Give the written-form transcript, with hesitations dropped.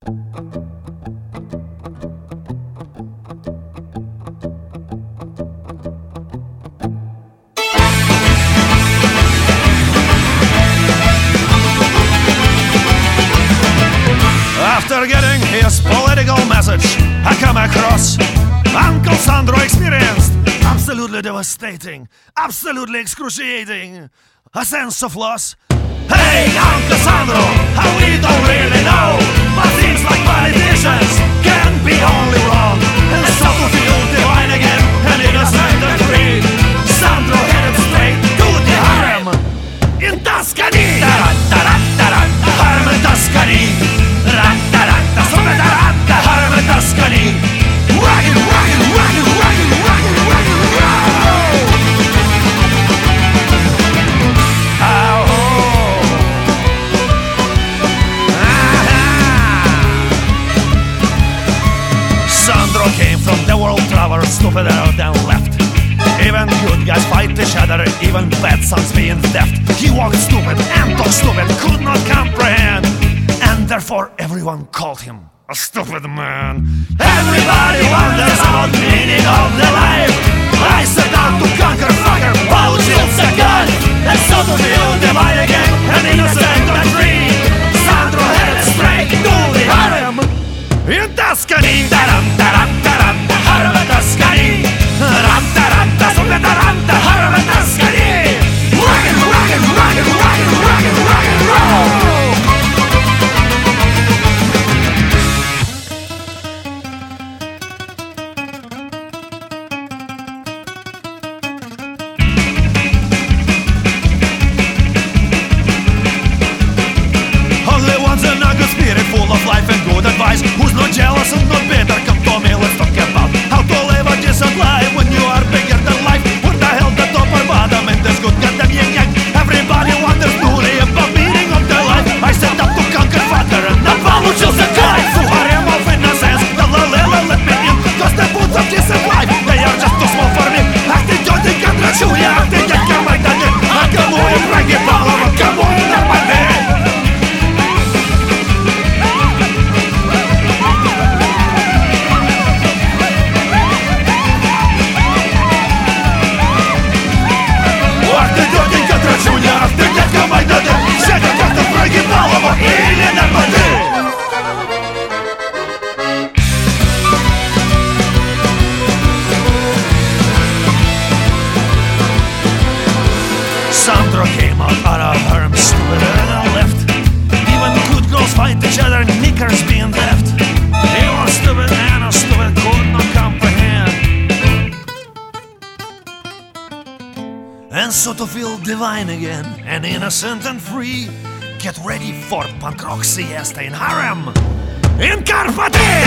After getting his political message, I come across Uncle Sandro experienced absolutely devastating, absolutely excruciating, a sense of loss. Hey, Uncle Sandro, how we don't really know, but seems like politicians can be only wrong, and so to feel divine again, and innocent and free. Sandro headed straight to the harem in Tuscany. Harem in Tuscany. Harem in Tuscany. Rockin', rockin', rockin', rockin', rockin', rockin', rockin'. Sandro came from the world traveler, stupider than left. Even good guys fight each other, even bad sons being theft. He walked stupid and talked stupid, could not comprehend, and therefore everyone called him a stupid man. Everybody wonders about the meaning of the life. I set out to conquer fucker, while shields a gun, and so to feel divine again, and innocent and free. Sandro headed straight to the harem in Tuscany. Taram, taram, taram, harem in Tuscany. Ram, taram, taram, taram, harem in Tuscany. Rockin', rockin', rockin', rockin', rockin', rockin', roll. Full of life and good advice, who's not jealous and not bitter. Come to me, let's talk about how to live a decent life when you are bigger than life. What the hell, the top or bottom in this good goddamn yin yang. Everybody wonders truly about meaning of their life. I set up to conquer father and not получился кайф. Who harem of innocence, the let me in, cause the boots of decent life, they are just too small for me. Ах ты тетенька драчуя, ах ты дядька Майданин, а кому и враги Павлова, кому и нормальные. Ах ты дядька Майданин, сядет как-то враги Павлова или нормальные. Sandro came out of harem stupider than left. Even good girls fight each other, knickers being left. He was stupid and a stupid could not comprehend, and so to feel divine again, and innocent and free. Get ready for punk rock siesta in harem in Karpaty.